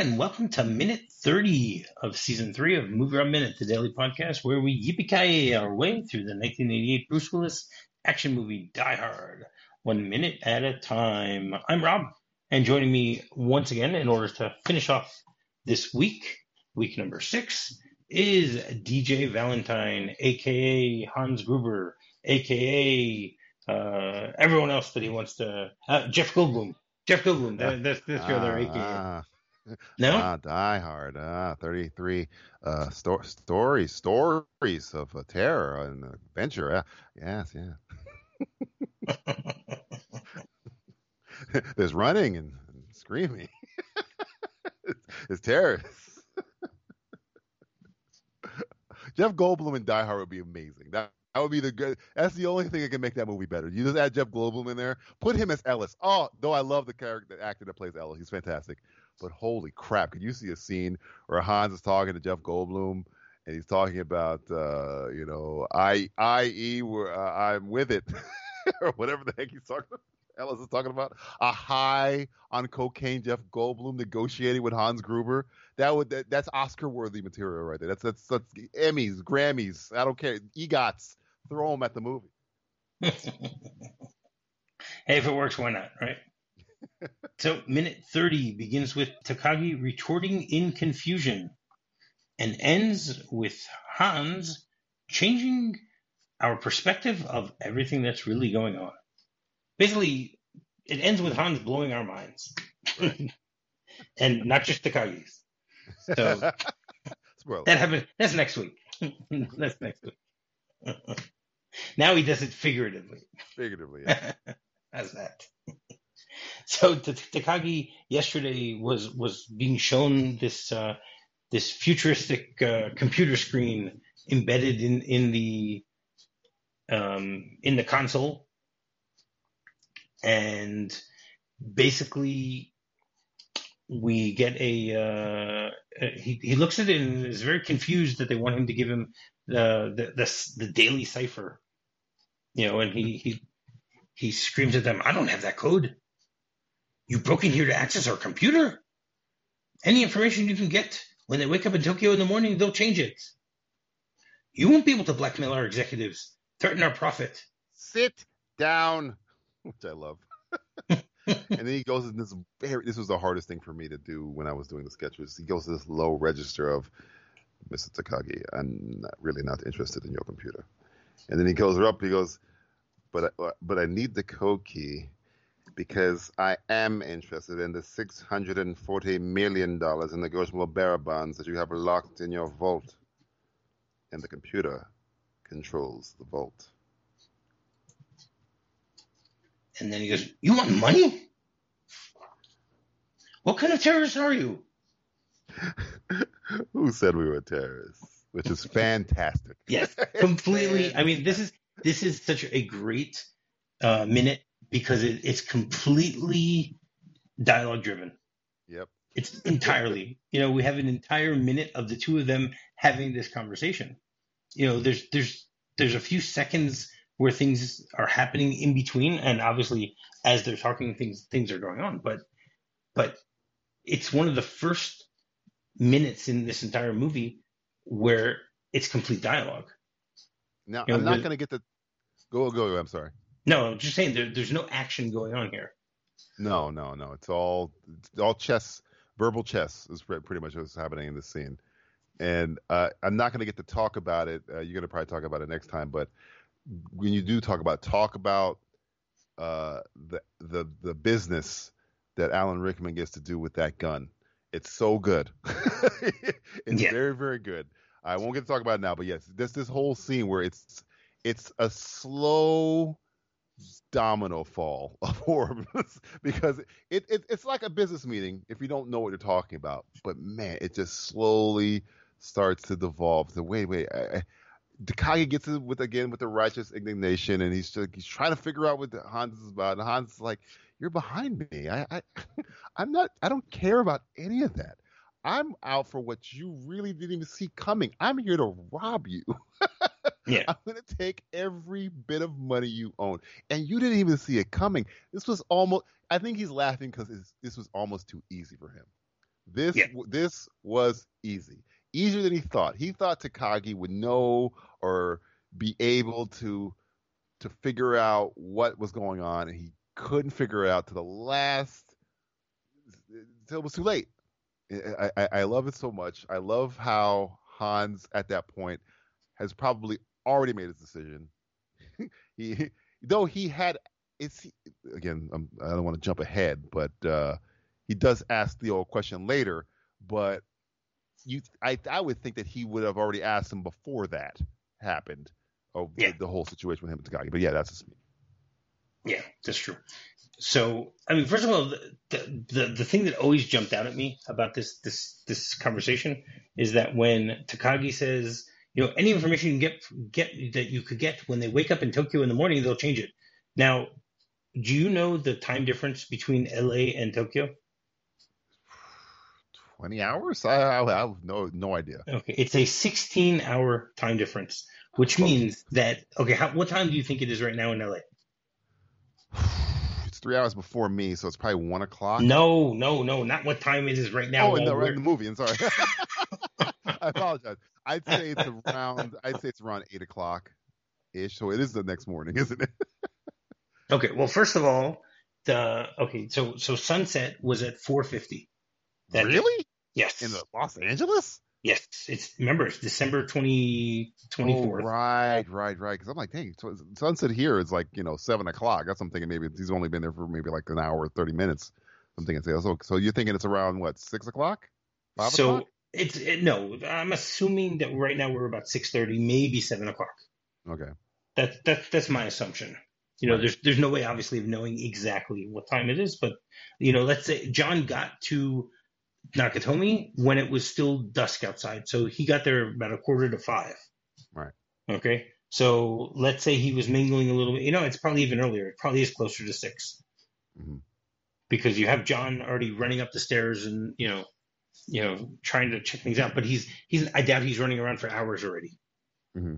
and welcome to minute 30 of season 3 of Movie Rob Minute, the daily podcast where we yippee our way through the 1988 Bruce Willis action movie Die Hard, 1 minute at a time. I'm Rob, and joining me once again in order to finish off this week number 6, is DJ Valentine, aka Hans Gruber, aka everyone else that he wants to, Jeff Goldblum. That's your other AKA. No? Die Hard. 33 stories of terror and adventure. Yes. There's running and screaming. It's terrorists. Jeff Goldblum in Die Hard would be amazing. That would be that's the only thing that can make that movie better. You just add Jeff Goldblum in there, put him as Ellis. Oh, though I love the actor that plays Ellis. He's fantastic. But holy crap, could you see a scene where Hans is talking to Jeff Goldblum and he's talking about, I'm with it, or whatever the heck he's talking about. Ellis is talking about a high on cocaine Jeff Goldblum negotiating with Hans Gruber. That's Oscar-worthy material right there. That's Emmys, Grammys, I don't care, EGOTs, throw them at the movie. Hey, if it works, why not, right? So, minute 30 begins with Takagi retorting in confusion and ends with Hans changing our perspective of everything that's really going on. Basically, it ends with Hans blowing our minds. And not just Takagi's. So, that happened. That's next week. That's next week. Now he does it figuratively. Yeah. How's that? So Takagi yesterday was being shown this futuristic computer screen embedded in the console, and basically we get he looks at it and is very confused that they want him to give him the daily cipher, and he screams at them, "I don't have that code. You broke in here to access our computer? Any information you can get. When they wake up in Tokyo in the morning, they'll change it. You won't be able to blackmail our executives, threaten our profit." Sit down, which I love. And then he goes in this was the hardest thing for me to do when I was doing the sketches. He goes to this low register of, "Mr. Takagi, I'm really not interested in your computer." And then he goes up, he goes, but I need the code key, because I am interested in the $640 million in negotiable bearer bonds that you have locked in your vault. And the computer controls the vault. And then he goes, "You want money? What kind of terrorist are you?" Who said we were terrorists? Which is fantastic. Yes, completely. I mean, this is such a great minute, because it's completely dialogue driven. Yep. It's entirely, we have an entire minute of the two of them having this conversation. There's a few seconds where things are happening in between, and obviously as they're talking, things are going on, but it's one of the first minutes in this entire movie where it's complete dialogue. Now, I'm not going to get the go. I'm sorry. No, I'm just saying there's no action going on here. No. It's all chess, verbal chess is pretty much what's happening in this scene. And I'm not going to get to talk about it. You're going to probably talk about it next time. But when you do talk about the business that Alan Rickman gets to do with that gun. It's so good. It's very, very good. I won't get to talk about it now, but yes, this whole scene where it's a slow domino fall of horror, because it's like a business meeting if you don't know what you're talking about. But man, it just slowly starts to devolve. Wait. Takagi gets it with the righteous indignation, and he's trying to figure out what Hans is about. And Hans is like, "You're behind me. I'm not. I don't care about any of that. I'm out for what you really didn't even see coming. I'm here to rob you. Yeah. I'm going to take every bit of money you own. And you didn't even see it coming. This was almost, I think he's laughing because this was almost too easy for him. This Yeah. this was easy, easier than he thought. He thought Takagi would know or be able to figure out what was going on, and he couldn't figure it out to the last until it was too late. I love it so much. I love how Hans at that point has probably already made his decision. he though he had it's again I don't want to jump ahead, but he does ask the old question later. But I would think that he would have already asked him before that happened. Oh, Yeah. the whole situation with him and Takagi. But yeah, that's just me. Yeah, that's true. So, I mean, first of all, the thing that always jumped out at me about this conversation is that when Takagi says, any information you can get that you could get when they wake up in Tokyo in the morning, they'll change it. Now, do you know the time difference between LA and Tokyo? 20 hours? I have no idea. Okay, it's a 16-hour time difference, which means that what time do you think it is right now in LA? It's 3 hours before me, so it's probably 1 o'clock. No, not what time it is right now. Oh, in the movie. I'm sorry. I apologize. I'd say it's around 8 o'clock ish. So it is the next morning, isn't it? Okay. Well, first of all, so sunset was at 4:50. Really? Yes. In Los Angeles? Yes. It's December 2024. Oh, right. Because I'm like, dang, sunset here is like 7 o'clock. That's what I'm thinking. Maybe he's only been there for maybe like an hour or 30 minutes. I'm thinking, so you're thinking it's around what, 6 o'clock, 5 o'clock? No. I'm assuming that right now we're about 6:30, maybe 7 o'clock. Okay. That's my assumption. Right. There's no way, obviously, of knowing exactly what time it is, but let's say John got to Nakatomi when it was still dusk outside, so he got there about 4:45. Right. Okay, so let's say he was mingling a little bit. It's probably even earlier. It probably is closer to 6, because you have John already running up the stairs and trying to check things out. But I doubt he's running around for hours already. Mm-hmm.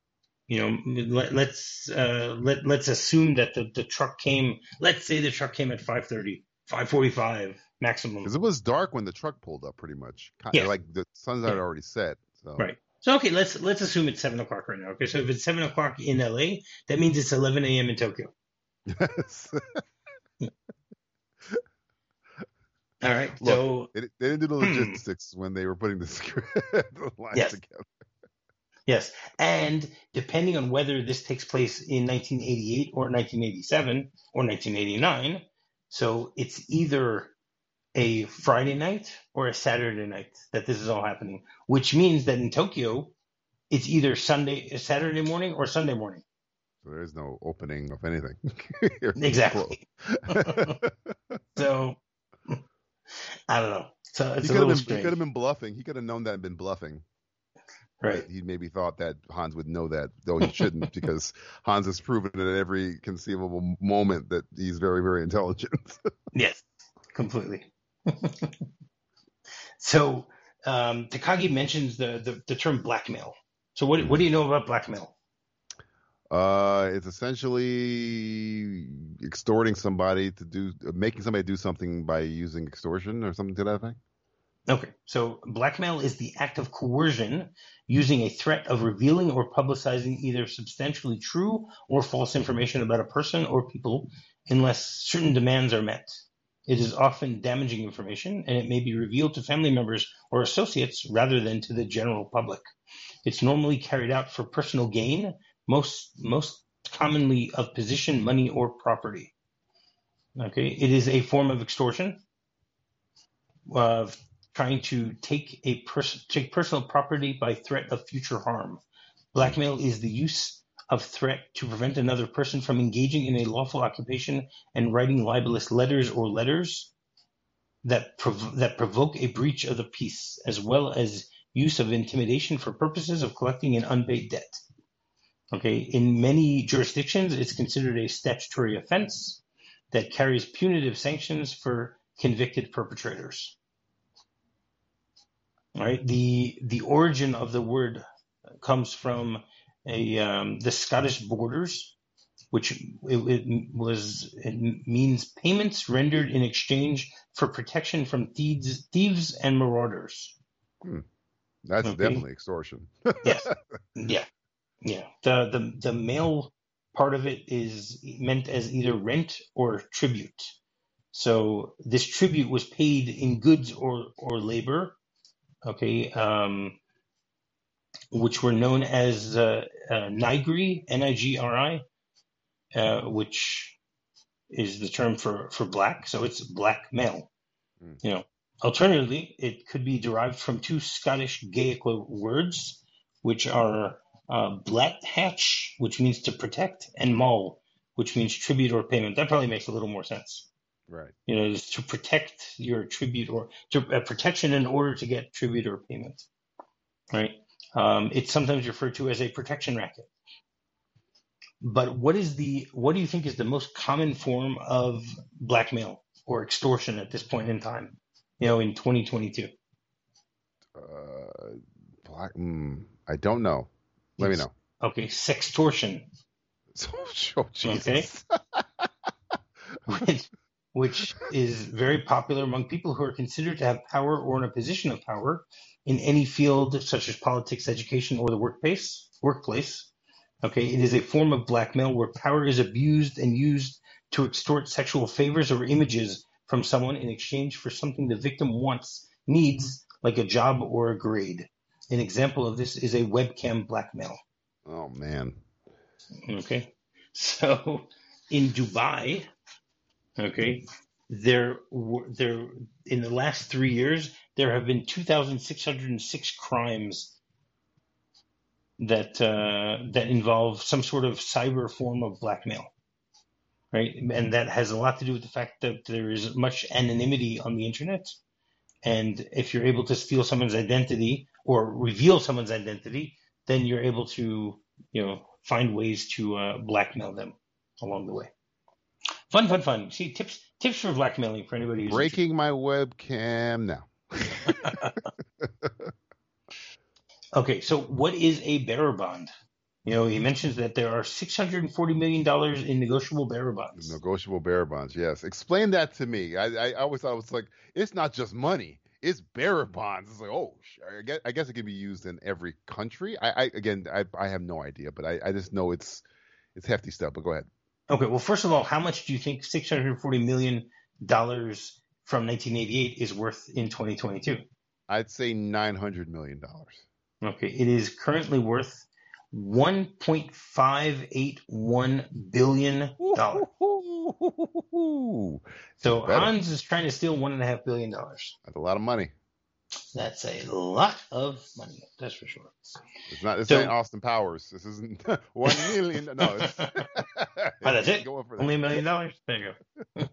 Let's assume that the truck came. Let's say the truck came at 5:30, 5:45 maximum. Because it was dark when the truck pulled up, pretty much. Yeah. Like the sun's had already set. So. Right. So okay, let's assume it's 7 o'clock right now. Okay, so if it's 7 o'clock in LA, that means it's 11 a.m. in Tokyo. Yes. All right. Look, so they didn't do the logistics when they were putting the lines together. Yes, and depending on whether this takes place in 1988 or 1987 or 1989, so it's either a Friday night or a Saturday night that this is all happening, which means that in Tokyo, it's either Saturday morning or Sunday morning. So there is no opening of anything. Exactly. So, I don't know. So it's he a little strange. He could have been bluffing. He could have known that and been bluffing. Right. He maybe thought that Hans would know that, though he shouldn't, because Hans has proven at every conceivable moment that he's very, very intelligent. Yes, completely. So Takagi mentions the term blackmail. So what do you know about blackmail? It's essentially extorting somebody making somebody do something by using extortion or something to that effect. Okay, so blackmail is the act of coercion using a threat of revealing or publicizing either substantially true or false information about a person or people unless certain demands are met. It is often damaging information, and it may be revealed to family members or associates rather than to the general public. It's normally carried out for personal gain, most commonly of position, money, or property. Okay, it is a form of extortion, of trying to take personal property by threat of future harm. Blackmail is the use of threat to prevent another person from engaging in a lawful occupation and writing libelous letters or letters that provoke a breach of the peace, as well as use of intimidation for purposes of collecting an unpaid debt. Okay, in many jurisdictions, it's considered a statutory offense that carries punitive sanctions for convicted perpetrators. All right, the origin of the word comes from the Scottish borders, which it means payments rendered in exchange for protection from thieves and marauders. That's definitely extortion. Yes. Yeah. Yeah. The male part of it is meant as either rent or tribute. So this tribute was paid in goods or labor, okay, which were known as nigri, N-I-G-R-I, which is the term for black. So it's black male. You know, alternatively, it could be derived from two Scottish Gaelic words, which are blet hatch, which means to protect, and mull, which means tribute or payment. That probably makes a little more sense. Right. You know, is to protect your tribute or protection in order to get tribute or payment. Right. It's sometimes referred to as a protection racket. But what do you think is the most common form of blackmail or extortion at this point in time? You know, in 2022. I don't know. Let me know. Okay, sextortion. Oh, Jesus. Okay. Which is very popular among people who are considered to have power or in a position of power in any field such as politics, education, or the workplace. Okay, it is a form of blackmail where power is abused and used to extort sexual favors or images from someone in exchange for something the victim needs, like a job or a grade. An example of this is a webcam blackmail. Oh, man. Okay, so in Dubai, okay, there in the last 3 years, there have been 2,606 crimes that involve some sort of cyber form of blackmail, right? And that has a lot to do with the fact that there is much anonymity on the internet. And if you're able to steal someone's identity or reveal someone's identity, then you're able to, you know, find ways to blackmail them along the way. Fun. See, tips for blackmailing for anybody who's breaking my webcam now. Okay, so what is a bearer bond? You know, he mentions that there are $640 million in negotiable bearer bonds. Negotiable bearer bonds, yes. Explain that to me. I always thought it was like, it's not just money, it's bearer bonds. It's like, oh, I guess it can be used in every country. I have no idea, but I just know it's hefty stuff. But go ahead. Okay, well, first of all, how much do you think $640 million from 1988 is worth in 2022? I'd say $900 million. Okay, it is currently worth $1.581 billion. So Hans is trying to steal $1.5 billion. That's a lot of money. That's a lot of money, that's for sure. It's not. This ain't Austin Powers. This isn't $1 million. No. That's it. Only $1 million. There you go.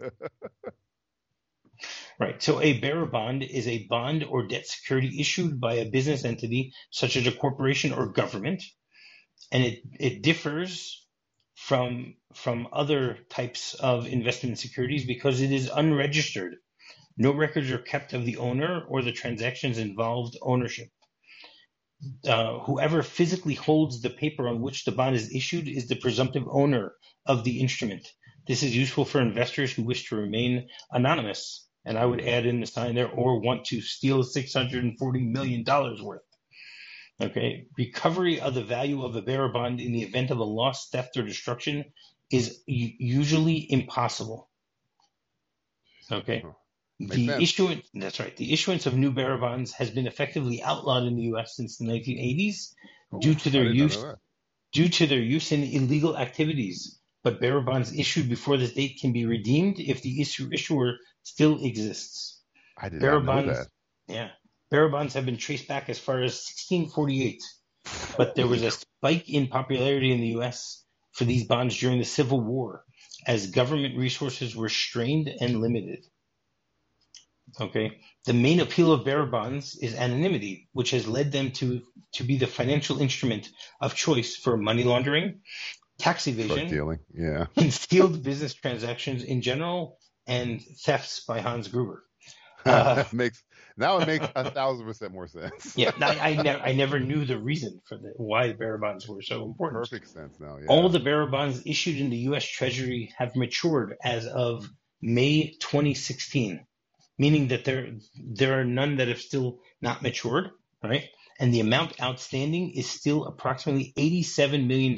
Right. So a bearer bond is a bond or debt security issued by a business entity, such as a corporation or government, and it differs from other types of investment securities because it is unregistered. No records are kept of the owner or the transactions involved ownership. Whoever physically holds the paper on which the bond is issued is the presumptive owner of the instrument. This is useful for investors who wish to remain anonymous. And I would add in the sign there, or want to steal $640 million worth. Okay. Recovery of the value of a bearer bond in the event of a loss, theft, or destruction is usually impossible. Okay. That's right. The issuance of new bearer bonds has been effectively outlawed in the U.S. since the 1980s due to their use in illegal activities. But bearer bonds issued before this date can be redeemed if the issuer still exists. I did not know that. Yeah. Bearer bonds have been traced back as far as 1648. But there was a spike in popularity in the U.S. for these bonds during the Civil War as government resources were strained and limited. Okay. The main appeal of bearer bonds is anonymity, which has led them to be the financial instrument of choice for money laundering, tax evasion, concealed business transactions in general, and thefts by Hans Gruber. It makes 1,000% more sense. Yeah, I never knew the reason for why bearer bonds were so important. Perfect sense now. Yeah. All the bearer bonds issued in the U.S. Treasury have matured as of May 2016, meaning that there are none that have still not matured, right? And the amount outstanding is still approximately $87 million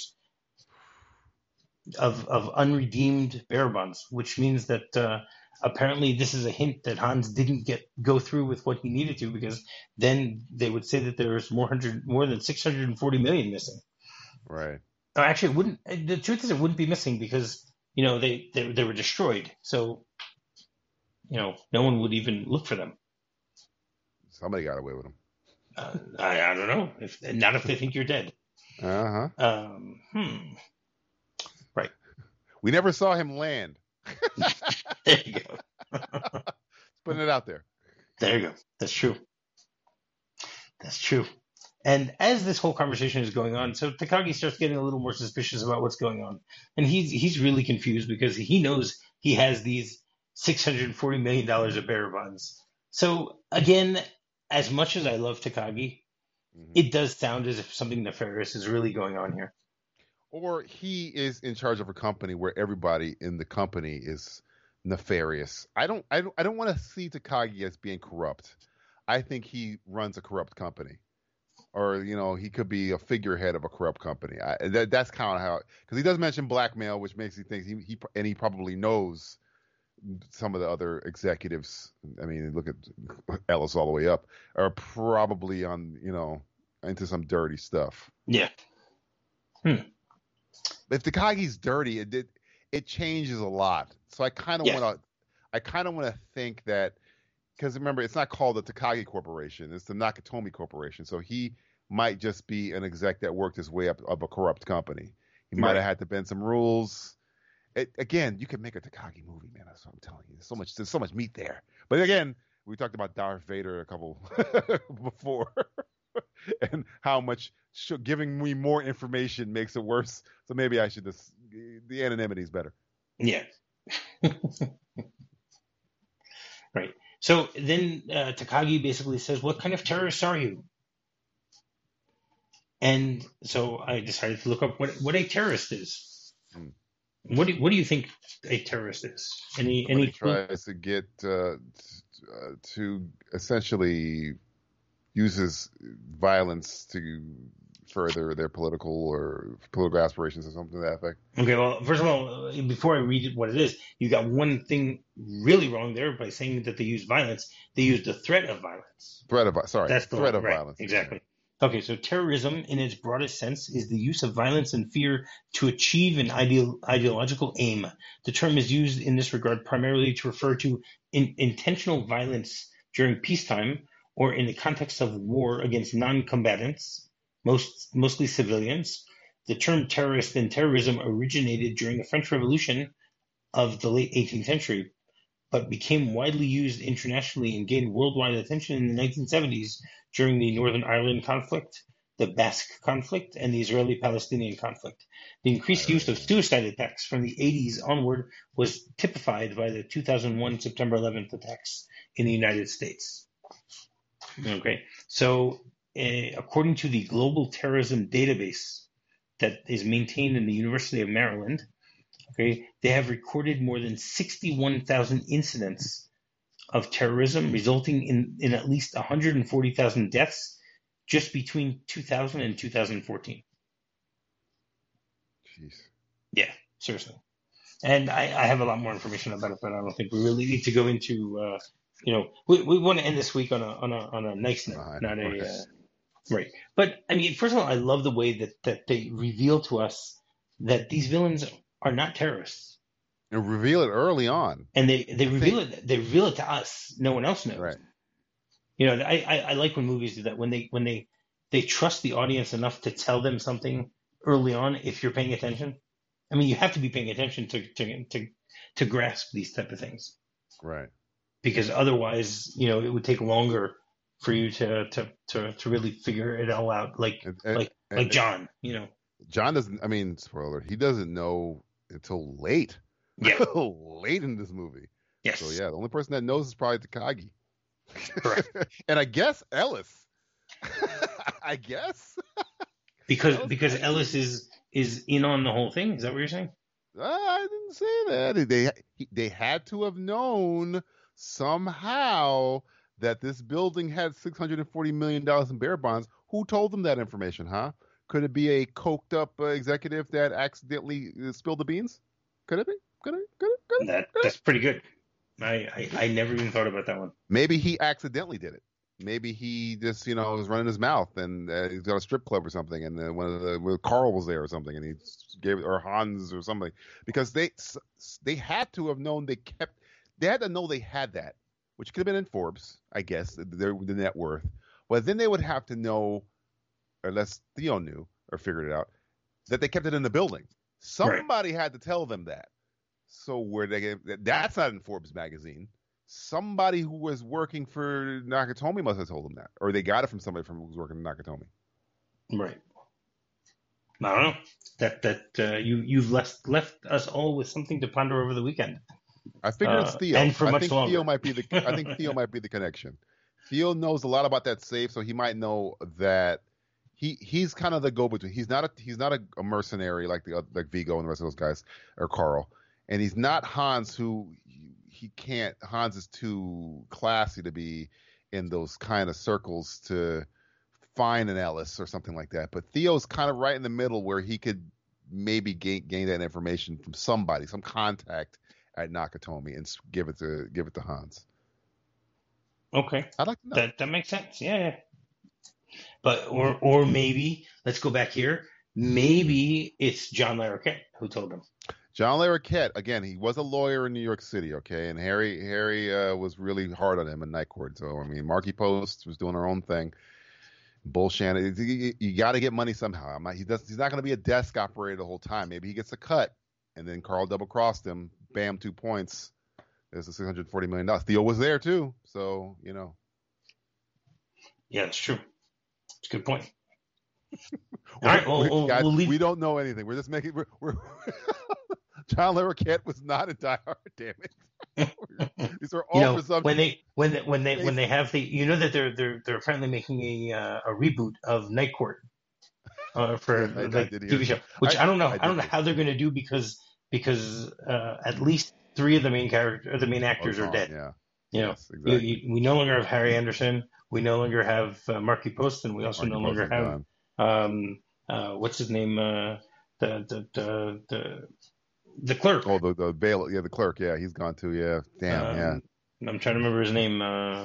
of unredeemed bearer bonds, which means that apparently this is a hint that Hans didn't go through with what he needed to, because then they would say that there's more than 640 million missing. Right. Actually, it wouldn't. The truth is, it wouldn't be missing because they were destroyed. So no one would even look for them. Somebody got away with them. I don't know not if they think you're dead. Right. We never saw him land. There you go. Putting it out there. There you go. That's true. And as this whole conversation is going on, so Takagi starts getting a little more suspicious about what's going on, and he's really confused because he knows he has these $640 million of bearer bonds. So again, as much as I love Takagi, it does sound as if something nefarious is really going on here. Or he is in charge of a company where everybody in the company is nefarious. I don't want to see Takagi as being corrupt. I think he runs a corrupt company, or he could be a figurehead of a corrupt company. That's kind of how, because he does mention blackmail, which makes me think he probably knows some of the other executives. I mean, look at Ellis all the way up, are probably on into some dirty stuff. Yeah. If Takagi's dirty, it changes a lot. So I kind of want to think that, because remember, it's not called the Takagi Corporation, it's the Nakatomi Corporation. So he might just be an exec that worked his way up of a corrupt company. He might have had to bend some rules. Again, you can make a Takagi movie, man. That's what I'm telling you. There's so much meat there. But again, we talked about Darth Vader a couple before, and how much giving me more information makes it worse. So maybe I should just, the anonymity is better. Yeah. Right. So then Takagi basically says, "What kind of terrorists are you?" And so I decided to look up what a terrorist is. What do you think a terrorist is? Any tries to get to essentially uses violence to further their political aspirations or something to that effect. Okay, well, first of all, before I read what it is, you got one thing really wrong there by saying that they use violence. They use the threat of violence. That's the threat of violence. Exactly. Okay, so terrorism in its broadest sense is the use of violence and fear to achieve an ideological aim. The term is used in this regard primarily to refer to intentional violence during peacetime or in the context of war against non-combatants, mostly civilians. The term terrorist and terrorism originated during the French Revolution of the late 18th century, but became widely used internationally and gained worldwide attention in the 1970s during the Northern Ireland conflict, the Basque conflict, and the Israeli-Palestinian conflict. The increased use of suicide attacks from the 80s onward was typified by the 2001 September 11th attacks in the United States. Okay, so according to the Global Terrorism Database that is maintained in the University of Maryland, okay, they have recorded more than 61,000 incidents of terrorism, resulting in at least 140,000 deaths just between 2000 and 2014. Jeez. Yeah, seriously. And I have a lot more information about it, but I don't think we really need to go into. We want to end this week on a nice note, not a right. But I mean, first of all, I love the way that they reveal to us that these villains are not terrorists. And reveal it early on. And they reveal it. They reveal it to us. No one else knows. Right. I like when movies do that, when they trust the audience enough to tell them something early on. If you're paying attention, I mean, you have to be paying attention to grasp these type of things. Right. Because otherwise, it would take longer for you to really figure it all out. Like John, John doesn't. I mean, spoiler. He doesn't know until late. Yeah. Late in this movie. Yes. So yeah, the only person that knows is probably Takagi. Correct. And I guess Ellis. I guess. Because Ellis is in on the whole thing. Is that what you're saying? I didn't say that. They had to have known somehow that this building had $640 million in bear bonds. Who told them that information, huh? Could it be a coked up executive that accidentally spilled the beans? Could it be? Could it? Could it? Could it? Could it? That's pretty good. I never even thought about that one. Maybe he accidentally did it. Maybe he just, was running his mouth and he's got a strip club or something, and Carl was there or something, and he gave it, or Hans or something, because they had to have known they had to know they had that, which could have been in Forbes, I guess, the net worth. But then they would have to know, unless Theo knew or figured it out, that they kept it in the building. Somebody had to tell them that. So where they get that's not in Forbes magazine. Somebody who was working for Nakatomi must have told them that, or they got it from somebody who was working at Nakatomi. Right. I don't know. You've left us all with something to ponder over the weekend. I figure it's Theo. And for much longer. Theo might be I think Theo might be the connection. Theo knows a lot about that safe, so he might know that he's kind of the go-between. He's not a mercenary like Vigo and the rest of those guys, or Carl, and he's not Hans, who he can't. Hans is too classy to be in those kind of circles to find an Ellis or something like that. But Theo's kind of right in the middle, where he could maybe gain that information from somebody, some contact at Nakatomi, and give it to Hans. Okay, I'd like to know. That makes sense. Yeah. But or maybe let's go back here. Maybe it's John Larroquette who told him. John Larroquette, again, he was a lawyer in New York City, okay, and Harry was really hard on him in Night Court. So I mean, Marky Post was doing her own thing. Bull Shannon, you got to get money somehow. He's not going to be a desk operator the whole time. Maybe he gets a cut, and then Carl double crossed him. Bam, 2 points. There's the $640 million. Theo was there too, so Yeah, that's true. It's a good point. All right, guys, we'll leave. We don't know anything. We're just making. We're John Larroquette was not in Die Hard. Damn it! These are all presumptions. When they have that they're apparently making a reboot of Night Court for TV show, which I don't know how they're going to do because at least 3 of the main actors are dead. Yeah. Yes, exactly. We no longer have Harry Anderson. We no longer have Marky Post, and we also no longer have what's his name? The clerk. Oh, the bailiff. Yeah, the clerk. Yeah, he's gone too. Yeah, damn. Yeah. I'm trying to remember his name.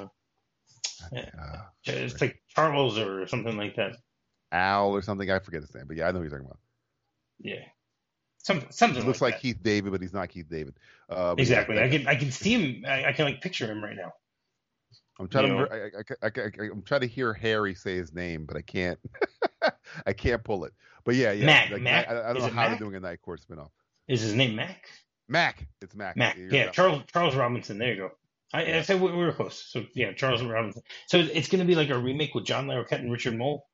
It's like Charles or something like that. Al or something. I forget his name, but yeah, I know who you're talking about. Yeah. Something. He looks like that. Keith David, but he's not Keith David. Exactly. Yeah, I can see him. I can picture him right now. I'm trying I'm trying to hear Harry say his name, but I can't. I can't pull it. But yeah. Mac. I don't know how they're doing a Night Court spinoff. Is his name Mac? Mac. It's Mac. Mac. Yeah. Charles Robinson. There you go. I said we were close. So yeah, Charles Robinson. So it's going to be like a remake with John Larroquette and Richard Mole.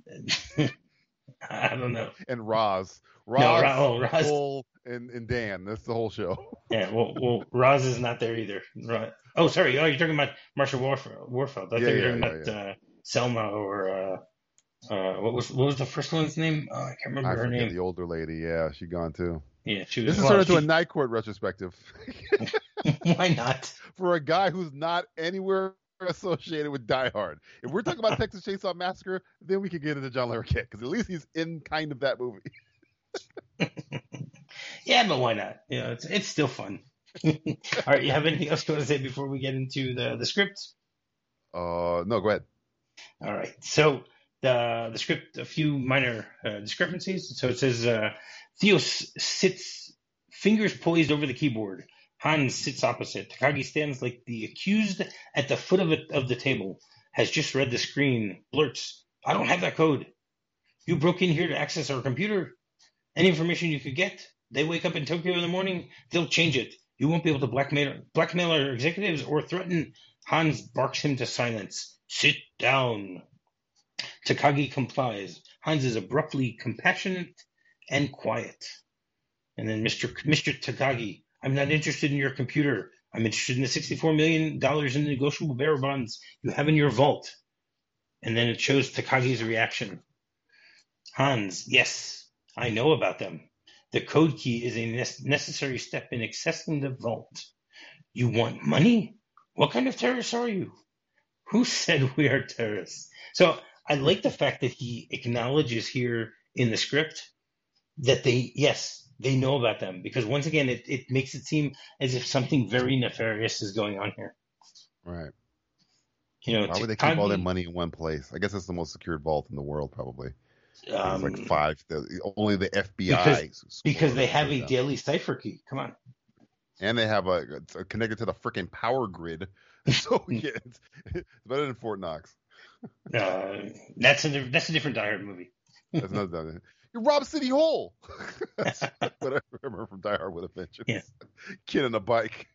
I don't know. And Roz, Cole, and Dan. That's the whole show. Yeah. Well, Roz is not there either. Oh, sorry. Oh, you're talking about Marsha Warfeld. I think you're talking about Selma or what was the first one's name? Oh, I can't remember her name. The older lady. Yeah, she gone too. Yeah, she was. This is turned into a Night Court retrospective. Why not? For a guy who's not anywhere associated with Die Hard. If we're talking about Texas Chainsaw Massacre, then we can get into John Larroquette, because at least he's in kind of that movie. Yeah, but why not? It's still fun. All right, you have anything else you want to say before we get into the script? No, go ahead. All right, so the script, a few minor discrepancies. So it says Theo sits, fingers poised over the keyboard. Hans sits opposite. Takagi stands like the accused at the foot of the table, has just read the screen, blurts, "I don't have that code. You broke in here to access our computer. Any information you could get. They wake up in Tokyo in the morning, they'll change it. You won't be able to blackmail our executives or threaten." Hans barks him to silence. "Sit down." Takagi complies. Hans is abruptly compassionate and quiet. And then Mr. Takagi, "I'm not interested in your computer. I'm interested in the $64 million in negotiable bearer bonds you have in your vault." And then it shows Takagi's reaction. Hans, "Yes, I know about them. The code key is a necessary step in accessing the vault. You want money? What kind of terrorists are you? Who said we are terrorists? So I like the fact that he acknowledges here in the script that they know about them, because once again, it makes it seem as if something very nefarious is going on here. Right. Why would they keep all their Takagi, money in one place? I guess it's the most secured vault in the world, probably. There's like um, five. Only the because FBI because they have scores a them. daily cipher key. Come on. And they have it's connected to the freaking power grid. So yeah, it's better than Fort Knox. That's a different Die Hard movie. That's another. You robbed City Hall. That's what I remember from Die Hard with a Vengeance. Yeah. Kid on a bike.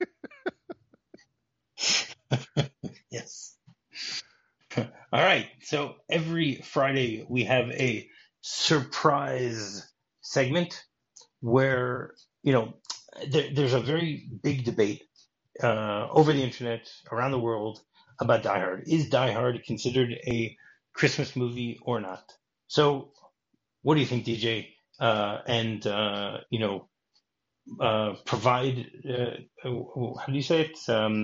Yes. All right. So every Friday we have a surprise segment where, there's a very big debate over the internet around the world about Die Hard. Is Die Hard considered a Christmas movie or not? So what do you think, DJ? And provide, how do you say it?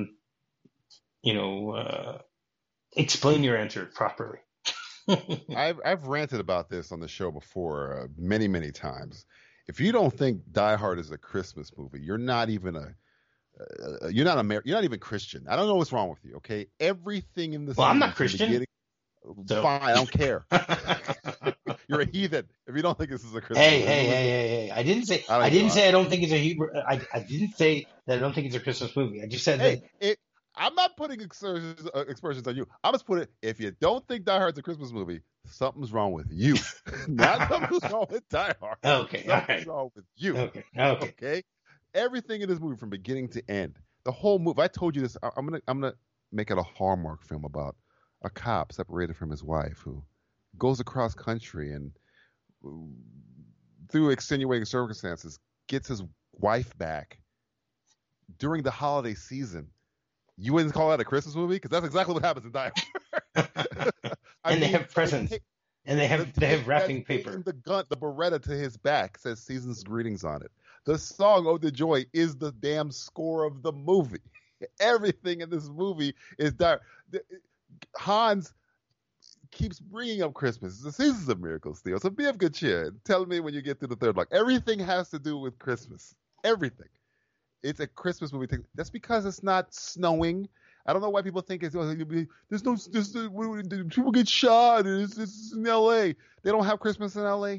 Explain your answer properly. I've ranted about this on the show before many, many times. If you don't think Die Hard is a Christmas movie, you're not even you're not even Christian. I don't know what's wrong with you. Okay, everything in this. Well, I'm movie not Christian. So. Fine, I don't care. You're a heathen if you don't think this is a Christmas movie. Hey! I didn't say I don't think it's a Hebrew. I didn't say that I don't think it's a Christmas movie. I just said that. I'm not putting expressions on you. I'm just putting it. If you don't think Die Hard's a Christmas movie, something's wrong with you. Not something's wrong with Die Hard. Okay, something's wrong with you. Okay. Everything in this movie from beginning to end, the whole movie. I told you this. I'm gonna make it a Hallmark film about a cop separated from his wife who goes across country and through extenuating circumstances gets his wife back during the holiday season. You wouldn't call that a Christmas movie? Because that's exactly what happens in Die Hard. They have presents. And they have wrapping paper. The Beretta to his back says Season's Greetings on it. The song "Oh the Joy" is the damn score of the movie. Everything in this movie is dire. Hans keeps bringing up Christmas. The season's of miracles, Theo. So be of good cheer. Tell me when you get to the third block. Everything has to do with Christmas. Everything. It's a Christmas movie. That's because it's not snowing. I don't know why people think people get shot. It's in L.A. They don't have Christmas in L.A.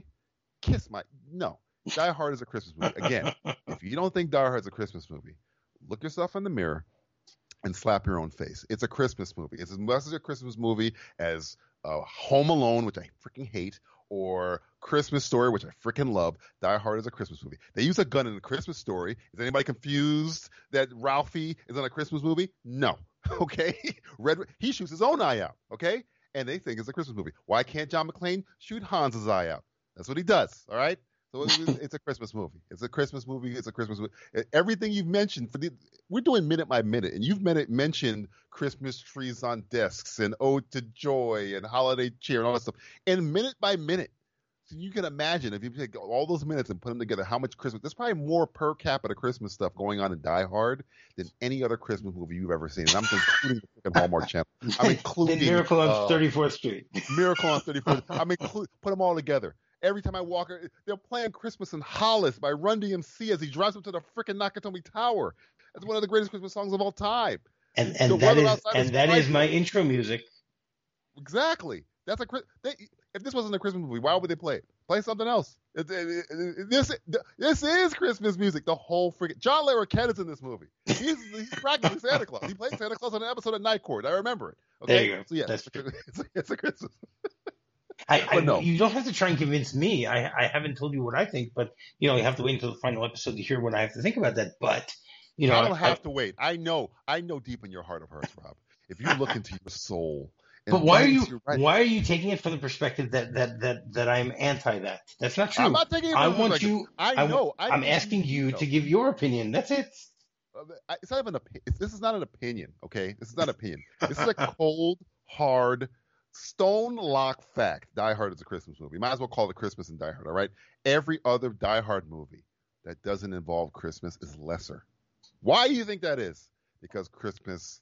No. Die Hard is a Christmas movie. Again, if you don't think Die Hard is a Christmas movie, look yourself in the mirror and slap your own face. It's a Christmas movie. It's as much a Christmas movie as Home Alone, which I freaking hate, or Christmas Story, which I freaking love. Die Hard is a Christmas movie. They use a gun in a Christmas Story. Is anybody confused that Ralphie is in a Christmas movie? No. Okay? He shoots his own eye out. Okay? And they think it's a Christmas movie. Why can't John McClane shoot Hans's eye out? That's what he does. All right? So it's a Christmas movie. It's a Christmas movie. It's a Christmas movie. Everything you've mentioned we're doing minute by minute, and you've mentioned Christmas trees on desks and Ode to Joy and Holiday Cheer and all that stuff. And minute by minute, so you can imagine if you take all those minutes and put them together, how much Christmas. There's probably more per capita Christmas stuff going on in Die Hard than any other Christmas movie you've ever seen. And I'm including the freaking Hallmark Channel. I'm including Miracle on 34th Street. Miracle on 34th. Put them all together. Every time I walk, they're playing Christmas in Hollis by Run DMC as he drives up to the freaking Nakatomi Tower. That's one of the greatest Christmas songs of all time. And that is my intro music. Exactly. That's if this wasn't a Christmas movie, why would they play it? Play something else. This is Christmas music. The whole freaking John Larroquette is in this movie. He's practically Santa Claus. He played Santa Claus on an episode of Night Court. I remember it. Okay? There you go. So yeah, That's true. It's a Christmas. No. You don't have to try and convince me. I haven't told you what I think, but you have to wait until the final episode to hear what I have to think about that. But I don't have to wait. I know deep in your heart of hearts, Rob. If you look into your soul. But why are you taking it from the perspective that I'm anti that? That's not true. I'm not taking it from the perspective. I'm asking you to give your opinion. That's it. It's not even this is not an opinion, okay? This is not an opinion. This is a cold, hard, stone lock fact. Die Hard is a Christmas movie. Might as well call it Christmas and Die Hard, all right? Every other Die Hard movie that doesn't involve Christmas is lesser. Why do you think that is? Because Christmas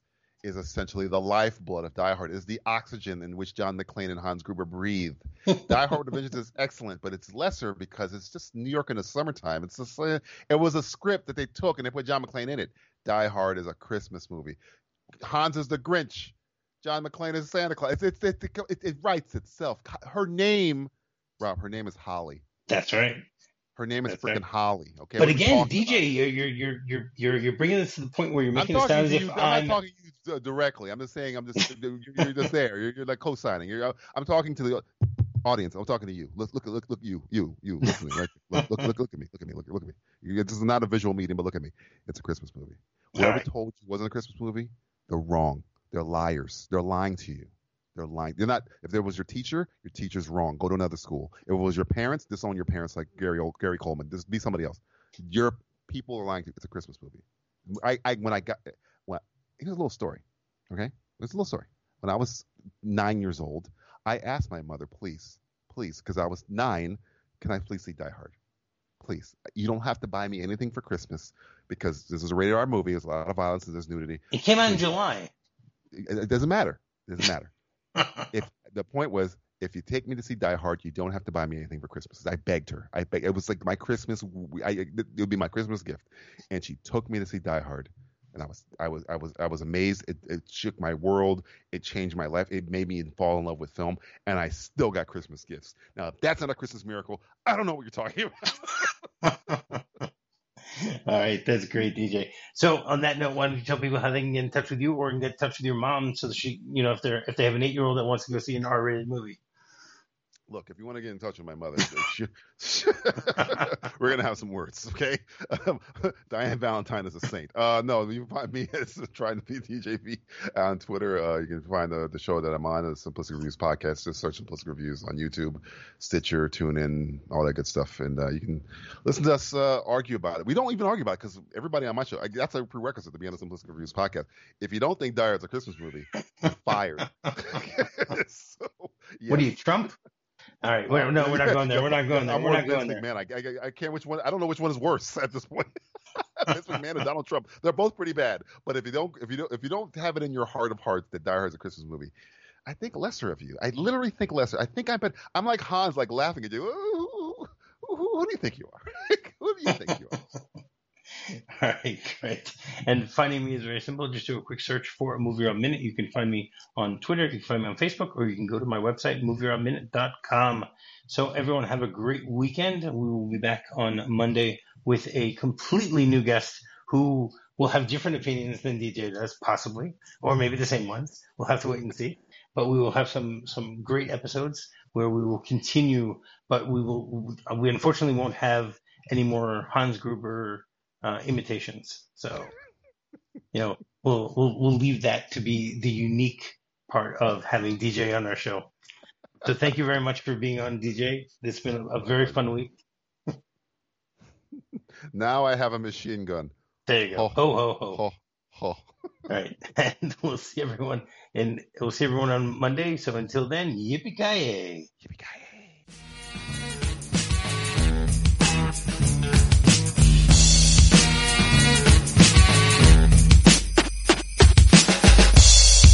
is essentially the lifeblood of Die Hard, is the oxygen in which John McClane and Hans Gruber breathe. Die Hard with a Vengeance is excellent, but it's lesser because it's just New York in the summertime. It's just, it was a script that they took and they put John McClane in it. Die Hard is a Christmas movie. Hans is the Grinch. John McClane is Santa Claus. It writes itself. Her name, Rob, her name is Holly. That's right. Her name is freaking Holly. Okay. But again, DJ, you're bringing this to the point where you're making it sound as if I'm not talking to you directly. I'm just saying. You're just there. You're like co-signing. I'm talking to the audience. I'm talking to you. Look you. Look at me. Right? Look at me. Look at me. This is not a visual medium, but look at me. It's a Christmas movie. Whoever told you it wasn't a Christmas movie, they're wrong. They're liars. They're lying to you. They're lying. They're not. If there was your teacher's wrong. Go to another school. If it was your parents, disown your parents like Gary Coleman. Just be somebody else. Your people are lying to you. It's a Christmas movie. Here's a little story. Okay, there's a little story. When I was 9 years old, I asked my mother, please, because I was 9, can I please see Die Hard? Please, you don't have to buy me anything for Christmas because this is a rated R movie. There's a lot of violence and there's nudity. It came out in July. It doesn't matter. If the point was, if you take me to see Die Hard, you don't have to buy me anything for Christmas. I begged her. It was like my Christmas. It would be my Christmas gift, and she took me to see Die Hard, and I was amazed. It shook my world. It changed my life. It made me fall in love with film, and I still got Christmas gifts. Now, if that's not a Christmas miracle, I don't know what you're talking about. All right, that's great, DJ. So on that note, why don't you tell people how they can get in touch with you or can get in touch with your mom so that she, if they have an 8-year-old that wants to go see an R-rated movie? Look, if you want to get in touch with my mother, we're going to have some words, okay? Diane Valentine is a saint. No, you can find me as Trying to Be DJV on Twitter. You can find the show that I'm on, the Simplistic Reviews podcast. Just search Simplistic Reviews on YouTube, Stitcher, TuneIn, all that good stuff. And you can listen to us argue about it. We don't even argue about it because everybody on my show, that's a prerequisite to be on the Simplistic Reviews podcast. If you don't think Die Hard's a Christmas movie, you're fired. So, yes. What are you, Trump? All right. We're not going there. We're not going there. Man, I can't which one. I don't know which one is worse at this point. Vince McMahon and Donald Trump. They're both pretty bad. But if you don't have it in your heart of hearts that Die Hard is a Christmas movie, I think lesser of you. I literally think lesser. I think I'm like Hans, like laughing at you. Who do you think you are? Who do you think you are? All right, great. And finding me is very simple. Just do a quick search for A Movie Rob Minute. You can find me on Twitter. You can find me on Facebook, or you can go to my website, movieRobMinute.com. So everyone have a great weekend. We will be back on Monday with a completely new guest who will have different opinions than DJ does, possibly, or maybe the same ones. We'll have to wait and see. But we will have some great episodes where we will continue, but we unfortunately won't have any more Hans Gruber imitations. So, we'll leave that to be the unique part of having DJ on our show. So thank you very much for being on, DJ. It's been a very fun week. Now I have a machine gun. There you go. Ho, ho, ho. Ho, ho. All right. And we'll see everyone on Monday. So until then, yippee-ki-yay. Yippee-ki-yay.